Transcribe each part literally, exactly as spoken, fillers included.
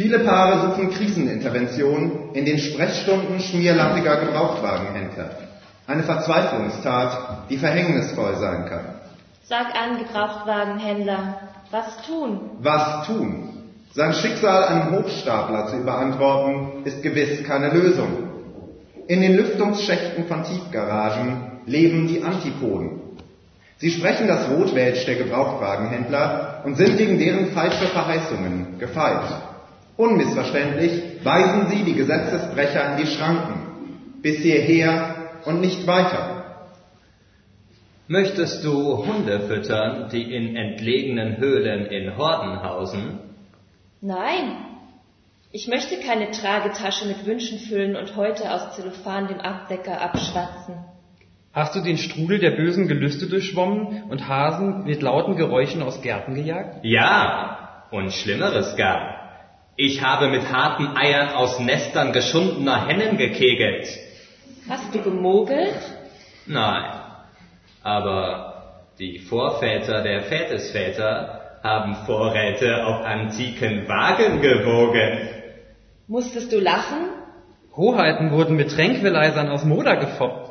Viele Paare suchen Krisenintervention in den Sprechstunden schmierlappiger Gebrauchtwagenhändler. Eine Verzweiflungstat, die verhängnisvoll sein kann. Sag an, Gebrauchtwagenhändler, was tun? Was tun? Sein Schicksal einem Hochstapler zu überantworten, ist gewiss keine Lösung. In den Lüftungsschächten von Tiefgaragen leben die Antipoden. Sie sprechen das Rotwelsch der Gebrauchtwagenhändler und sind wegen deren falsche Verheißungen gefeit. Unmissverständlich weisen sie die Gesetzesbrecher in die Schranken. Bis hierher und nicht weiter. Möchtest du Hunde füttern, die in entlegenen Höhlen in Horden hausen? Nein, ich möchte keine Tragetasche mit Wünschen füllen und heute aus Zellophan dem Abdecker abschwatzen. Hast du den Strudel der bösen Gelüste durchschwommen und Hasen mit lauten Geräuschen aus Gärten gejagt? Ja, und Schlimmeres gar. Ich habe mit harten Eiern aus Nestern geschundener Hennen gekegelt. Hast du gemogelt? Nein, aber die Vorväter der Vätesväter haben Vorräte auf antiken Wagen gewogen. Musstest du lachen? Hoheiten wurden mit Tranquilizern aus Moder gefoppt.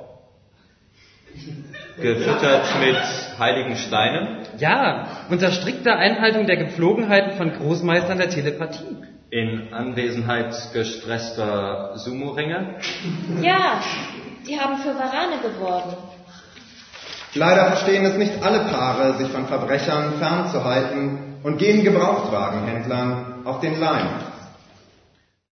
Gefüttert mit heiligen Steinen? Ja, unter strikter Einhaltung der Gepflogenheiten von Großmeistern der Telepathie. In Anwesenheit gestresster Sumo-Ringer? Ja, die haben für Warane geworben. Leider verstehen es nicht alle Paare, sich von Verbrechern fernzuhalten und gehen Gebrauchtwagenhändlern auf den Leim.